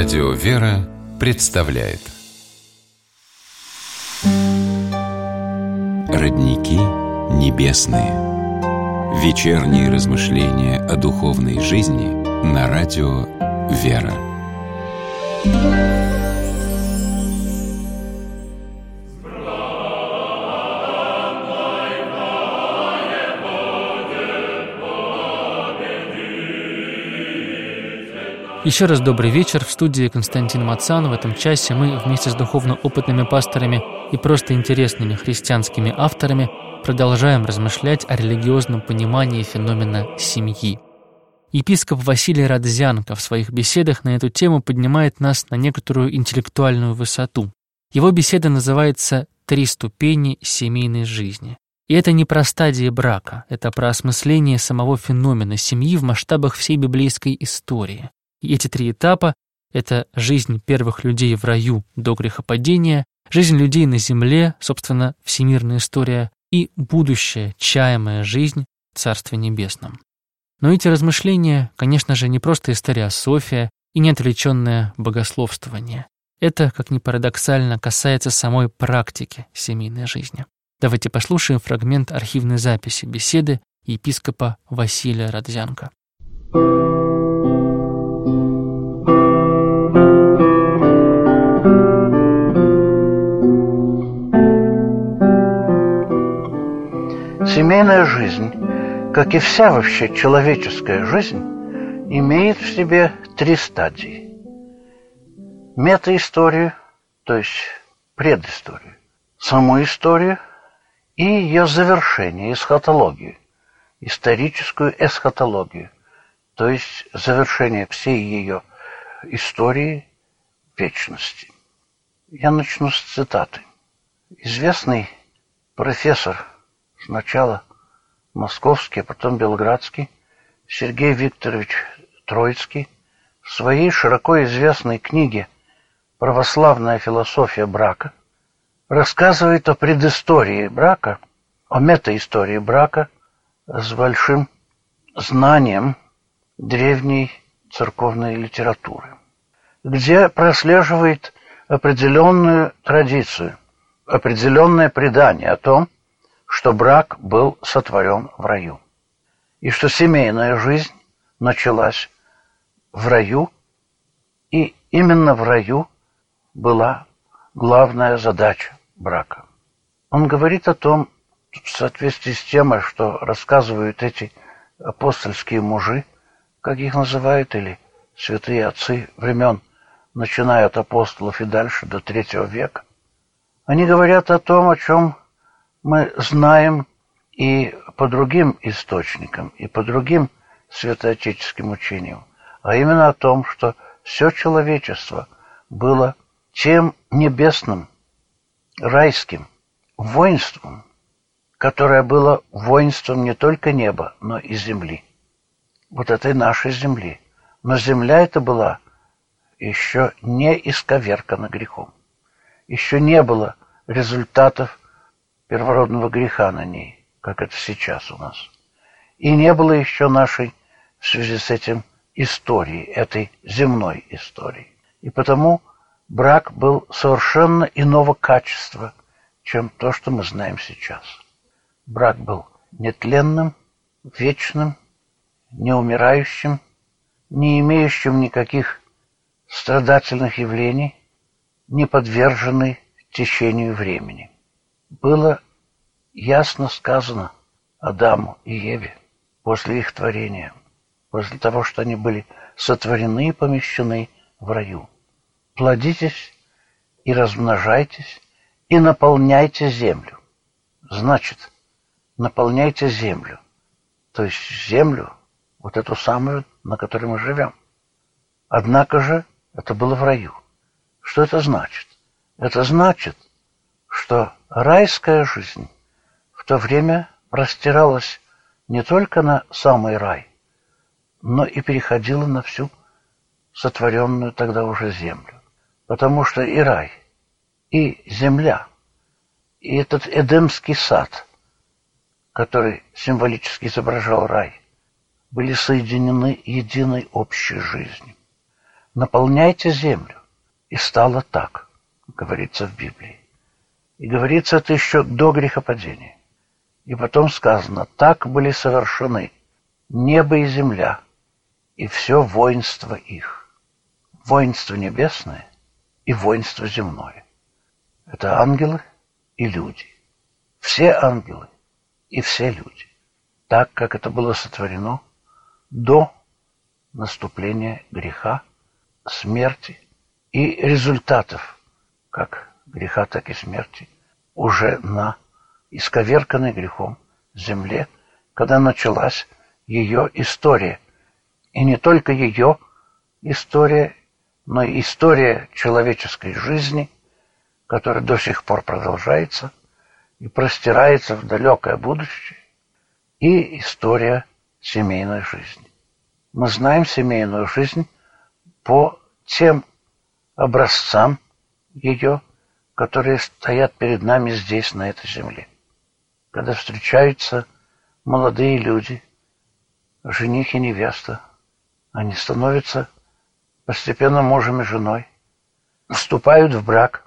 Радио «Вера» представляет Родники небесные. Вечерние размышления о духовной жизни на радио «Вера». Еще раз добрый вечер. В студии Константин Мацан. В этом часе мы вместе с духовно опытными пасторами и просто интересными христианскими авторами продолжаем размышлять о религиозном понимании феномена семьи. Епископ Василий Родзянко в своих беседах на эту тему поднимает нас на некоторую интеллектуальную высоту. Его беседа называется «Три ступени семейной жизни». И это не про стадии брака, это про осмысление самого феномена семьи в масштабах всей библейской истории. И эти три этапа — это жизнь первых людей в раю до грехопадения, жизнь людей на земле, собственно, всемирная история, и будущая, чаемая жизнь в Царстве Небесном. Но эти размышления, конечно же, не просто историософия и не отвлеченное богословствование. Это, как ни парадоксально, касается самой практики семейной жизни. Давайте послушаем фрагмент архивной записи беседы епископа Василия Родзянко. Семейная жизнь, как и вся вообще человеческая жизнь, имеет в себе три стадии. Метаисторию, то есть предысторию, саму историю и ее завершение, эсхатологию, историческую эсхатологию, то есть завершение всей ее истории вечности. Я начну с цитаты. Известный профессор, сначала московский, а потом белградский, Сергей Викторович Троицкий в своей широко известной книге «Православная философия брака» рассказывает о предыстории брака, о метаистории брака с большим знанием древней церковной литературы, где прослеживает определенную традицию, определенное предание о том, что брак был сотворен в раю, и что семейная жизнь началась в раю, и именно в раю была главная задача брака. Он говорит о том, в соответствии с тем, что рассказывают эти апостольские мужи, как их называют, или святые отцы времен, начиная от апостолов и дальше до III века. Они говорят о том, о чем мы знаем и по другим источникам, и по другим святоотеческим учениям, а именно о том, что все человечество было тем небесным, райским воинством, которое было воинством не только неба, но и земли. Вот этой нашей земли. Но земля эта была еще не исковеркана грехом. Еще не было результатов первородного греха на ней, как это сейчас у нас. И не было еще нашей, в связи с этим, истории, этой земной истории. И потому брак был совершенно иного качества, чем то, что мы знаем сейчас. Брак был нетленным, вечным, неумирающим, не имеющим никаких страдательных явлений, не подверженный течению времени. Было ясно сказано Адаму и Еве после их творения, после того, что они были сотворены и помещены в раю. Плодитесь и размножайтесь, и наполняйте землю. Значит, наполняйте землю, то есть землю, вот эту самую, на которой мы живем. Однако же это было в раю. Что это значит? Это значит, что райская жизнь в то время простиралась не только на самый рай, но и переходила на всю сотворенную тогда уже землю. Потому что и рай, и земля, и этот Эдемский сад, который символически изображал рай, были соединены единой общей жизнью. наполняйте землю. И стало так, говорится в Библии. И говорится это еще до грехопадения. И потом сказано, так были совершены небо и земля, и все воинство их. Воинство небесное и воинство земное. Это ангелы и люди. Все ангелы и все люди. Так, как это было сотворено до наступления греха, смерти и результатов, как греха, так и смерти, уже на исковерканной грехом земле, когда началась ее история. И не только ее история, но и история человеческой жизни, которая до сих пор продолжается и простирается в далекое будущее, и история семейной жизни. Мы знаем семейную жизнь по тем образцам ее, которые стоят перед нами здесь, на этой земле. Когда встречаются молодые люди, жених и невеста, они становятся постепенно мужем и женой, вступают в брак,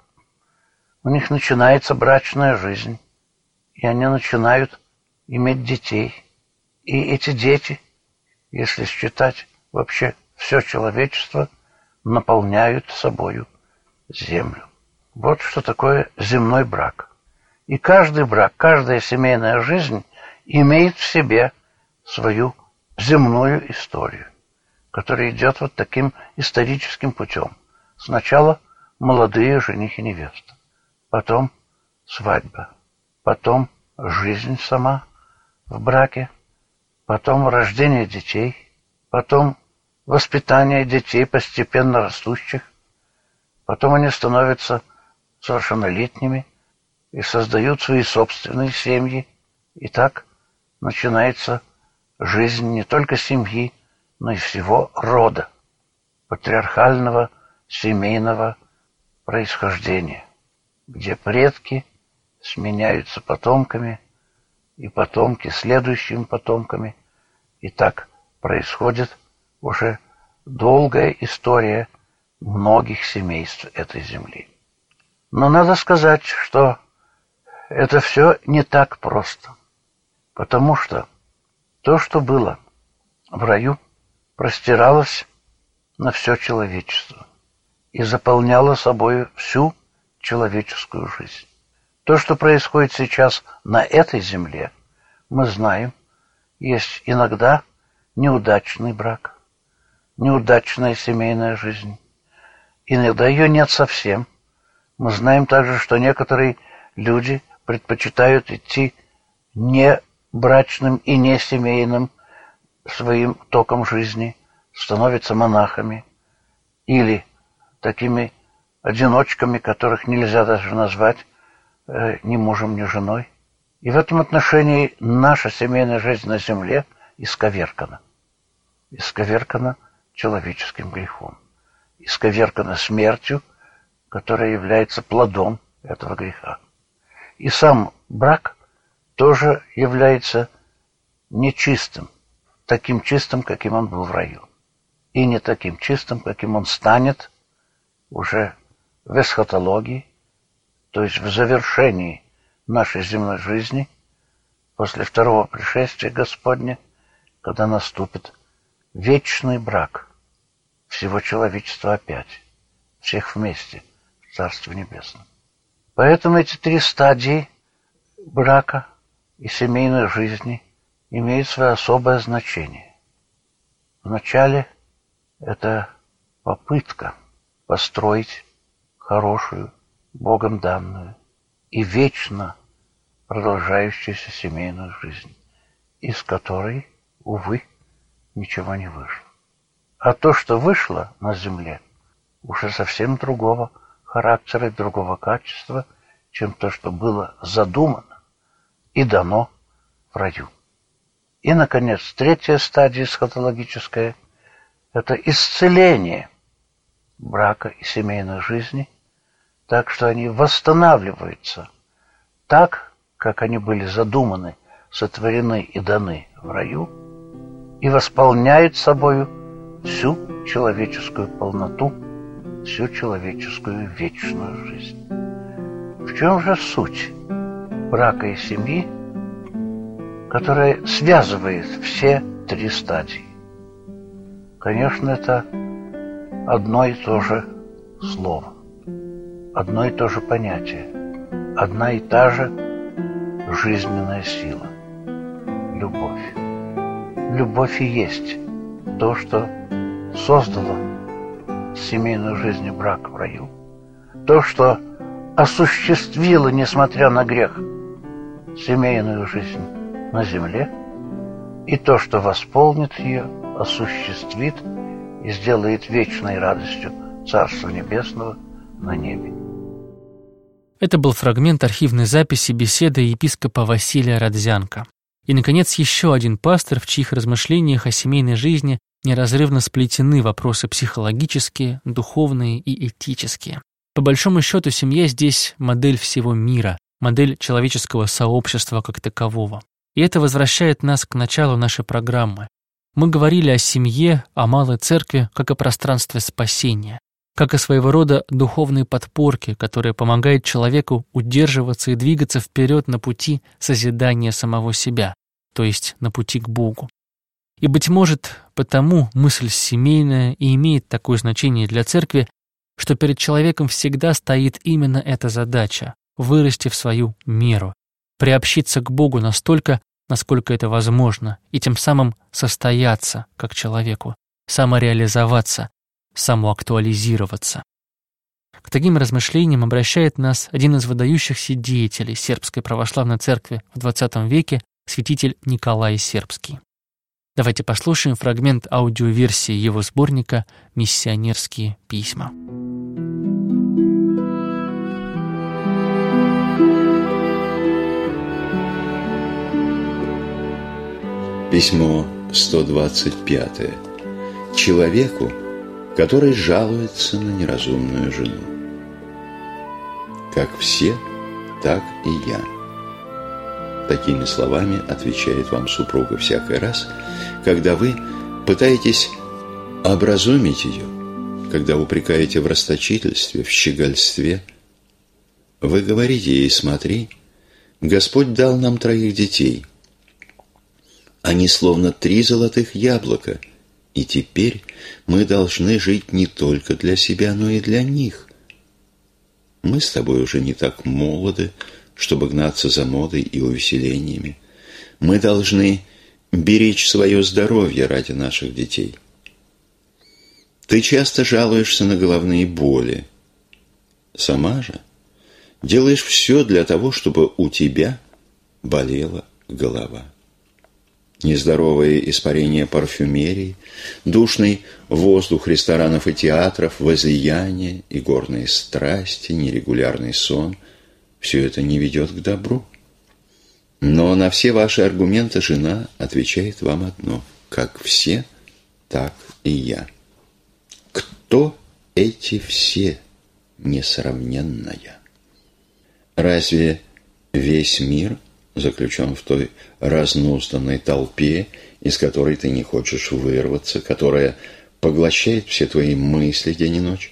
у них начинается брачная жизнь, и они начинают иметь детей. И эти дети, если считать вообще все человечество, наполняют собою землю. Вот что такое земной брак. И каждый брак, каждая семейная жизнь имеет в себе свою земную историю, которая идет вот таким историческим путем. Сначала молодые жених и невеста, потом свадьба, потом жизнь сама в браке, потом рождение детей, потом воспитание детей, постепенно растущих, потом они становятся совершеннолетними и создают свои собственные семьи. И так начинается жизнь не только семьи, но и всего рода, патриархального семейного происхождения, где предки сменяются потомками, и потомки следующими потомками. И так происходит уже долгая история многих семейств этой земли. Но надо сказать, что это все не так просто, потому что то, что было в раю, простиралось на все человечество и заполняло собой всю человеческую жизнь. То, что происходит сейчас на этой земле, мы знаем, есть иногда неудачный брак, неудачная семейная жизнь. Иногда ее нет совсем. Мы знаем также, что некоторые люди предпочитают идти не брачным и не семейным своим током жизни, становятся монахами или такими одиночками, которых нельзя даже назвать ни мужем, ни женой. И в этом отношении наша семейная жизнь на земле исковеркана. Исковеркана человеческим грехом. Исковеркана смертью, которая является плодом этого греха. И сам брак тоже является нечистым, таким чистым, каким он был в раю. И не таким чистым, каким он станет уже в эсхатологии, то есть в завершении нашей земной жизни, после второго пришествия Господня, когда наступит вечный брак всего человечества опять, всех вместе в Царстве Небесном. Поэтому эти три стадии брака и семейной жизни имеют свое особое значение. Вначале это попытка построить хорошую, Богом данную и вечно продолжающуюся семейную жизнь, из которой, увы, ничего не вышло. А то, что вышло на земле, уже совсем другого характера и другого качества, чем то, что было задумано и дано в раю. И, наконец, третья стадия эсхатологическая – это исцеление брака и семейной жизни, так что они восстанавливаются так, как они были задуманы, сотворены и даны в раю, и восполняют собою всю человеческую полноту, всю человеческую вечную жизнь. В чем же суть брака и семьи, которая связывает все три стадии? Конечно, это одно и то же слово, одно и то же понятие, одна и та же жизненная сила – любовь. Любовь и есть то, что создало семейную жизнь и брак в раю. То, что осуществило, несмотря на грех, семейную жизнь на земле, и то, что восполнит ее, осуществит и сделает вечной радостью Царства Небесного на небе. Это был фрагмент архивной записи беседы епископа Василия Родзянко. И, наконец, еще один пастор, в чьих размышлениях о семейной жизни неразрывно сплетены вопросы психологические, духовные и этические. По большому счету, семья здесь модель всего мира, модель человеческого сообщества как такового. И это возвращает нас к началу нашей программы. Мы говорили о семье, о малой церкви, как о пространстве спасения, как о своего рода духовной подпорке, которая помогает человеку удерживаться и двигаться вперед на пути созидания самого себя, то есть на пути к Богу. И, быть может, потому мысль семейная и имеет такое значение для церкви, что перед человеком всегда стоит именно эта задача – вырасти в свою меру, приобщиться к Богу настолько, насколько это возможно, и тем самым состояться как человеку, самореализоваться, самоактуализироваться. К таким размышлениям обращает нас один из выдающихся деятелей Сербской православной церкви в XX веке, святитель Николай Сербский. Давайте послушаем фрагмент аудиоверсии его сборника «Миссионерские письма». Письмо 125. Человеку, который жалуется на неразумную жену. Как все, так и я. Такими словами отвечает вам супруга всякий раз, когда вы пытаетесь образумить ее, когда упрекаете в расточительстве, в щегольстве. Вы говорите ей: смотри, Господь дал нам 3 детей. Они словно 3 золотых яблока, и теперь мы должны жить не только для себя, но и для них. Мы с тобой уже не так молоды, чтобы гнаться за модой и увеселениями. Мы должны беречь свое здоровье ради наших детей. Ты часто жалуешься на головные боли. Сама же делаешь все для того, чтобы у тебя болела голова. Нездоровые испарения парфюмерии, душный воздух ресторанов и театров, возлияния и горные страсти, нерегулярный сон – все это не ведет к добру. Но на все ваши аргументы жена отвечает вам одно: как все, так и я. Кто эти все, несравненная? Разве весь мир заключен в той разнузданной толпе, из которой ты не хочешь вырваться, которая поглощает все твои мысли день и ночь?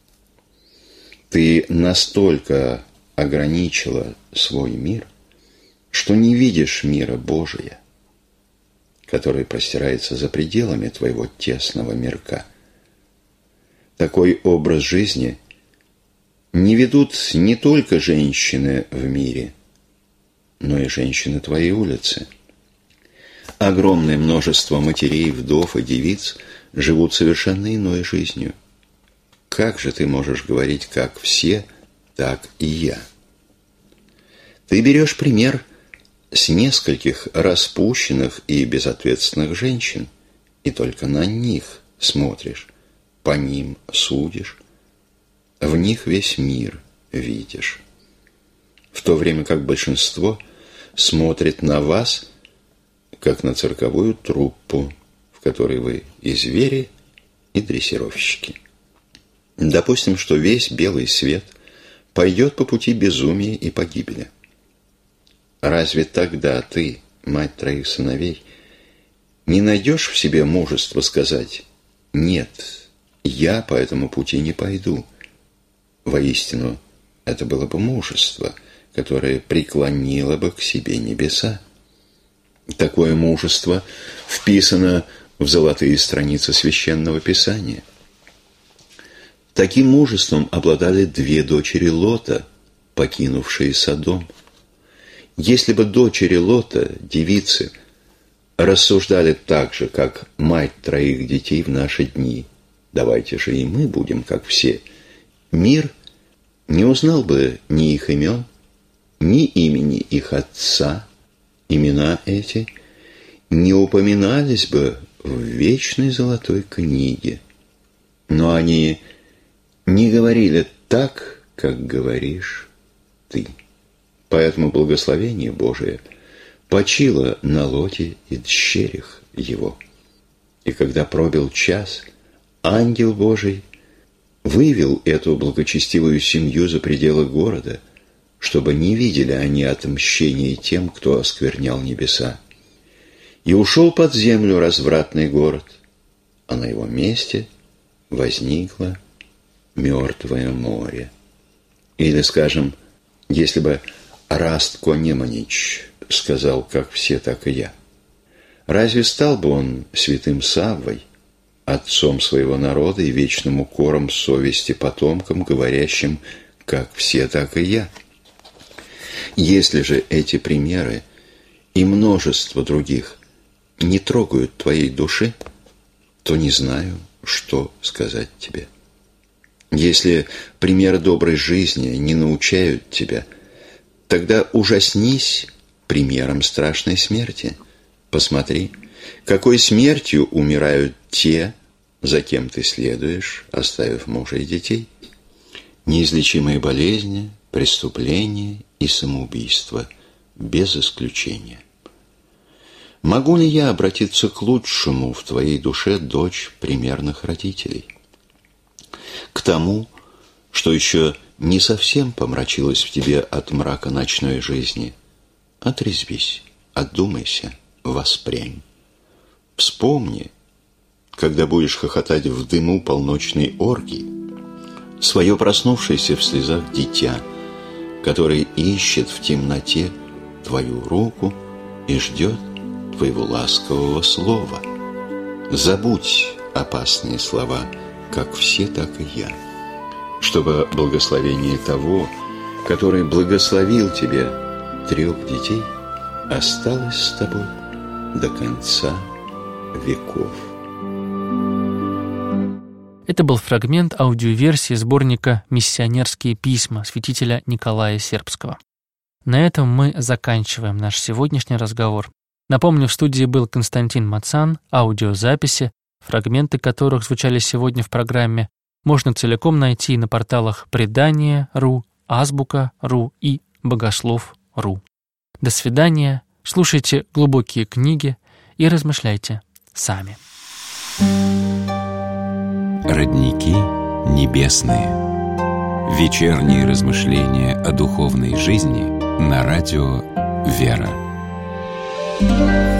Ты настолько ограничила свой мир, что не видишь мира Божия, который простирается за пределами твоего тесного мирка. Такой образ жизни не ведут не только женщины в мире, но и женщины твоей улицы. Огромное множество матерей, вдов и девиц живут совершенно иной жизнью. Как же ты можешь говорить «как все», так и я? Ты берешь пример с нескольких распущенных и безответственных женщин, и только на них смотришь, по ним судишь, в них весь мир видишь. В то время как большинство смотрит на вас, как на цирковую труппу, в которой вы и звери, и дрессировщики. Допустим, что весь белый свет пойдет по пути безумия и погибели. Разве тогда ты, мать 3 сыновей, не найдешь в себе мужества сказать: нет, я по этому пути не пойду. Воистину, это было бы мужество, которое преклонило бы к себе небеса. Такое мужество вписано в золотые страницы Священного Писания. Таким мужеством обладали две дочери Лота, покинувшие Содом. Если бы дочери Лота, девицы, рассуждали так же, как мать троих детей в наши дни, давайте же и мы будем, как все, мир не узнал бы ни их имен, ни имени их отца. Имена эти не упоминались бы в вечной золотой книге. Но они не говорили так, как говоришь ты. Поэтому благословение Божие почило на Лоте и дщерях его. И когда пробил час, ангел Божий вывел эту благочестивую семью за пределы города, чтобы не видели они отмщения тем, кто осквернял небеса. И ушел под землю развратный город, а на его месте возникло мертвое море. Или, скажем, если бы Растко Неманич сказал, как все, так и я, разве стал бы он святым Саввой, отцом своего народа и вечным укором совести потомкам, говорящим, как все, так и я? Если же эти примеры и множество других не трогают твоей души, то не знаю, что сказать тебе. Если примеры доброй жизни не научают тебя, тогда ужаснись примером страшной смерти. Посмотри, какой смертью умирают те, за кем ты следуешь, оставив мужа и детей. Неизлечимые болезни, преступления и самоубийство, без исключения. Могу ли я обратиться к лучшему в твоей душе, дочь примерных родителей? К тому, что еще не совсем помрачилось в тебе от мрака ночной жизни. Отрезвись, отдумайся, воспрянь. Вспомни, когда будешь хохотать в дыму полночной оргии, свое проснувшееся в слезах дитя, который ищет в темноте твою руку и ждет твоего ласкового слова. Забудь опасные слова, как все, так и я, чтобы благословение того, который благословил тебе 3 детей, осталось с тобой до конца веков. Это был фрагмент аудиоверсии сборника «Миссионерские письма» святителя Николая Сербского. На этом мы заканчиваем наш сегодняшний разговор. Напомню, в студии был Константин Мацан. Аудиозаписи, фрагменты которых звучали сегодня в программе, можно целиком найти на порталах Предание.ру, Азбука.ру и Богослов.ру. До свидания, слушайте глубокие книги и размышляйте сами. Родники небесные. Вечерние размышления о духовной жизни на радио «Вера».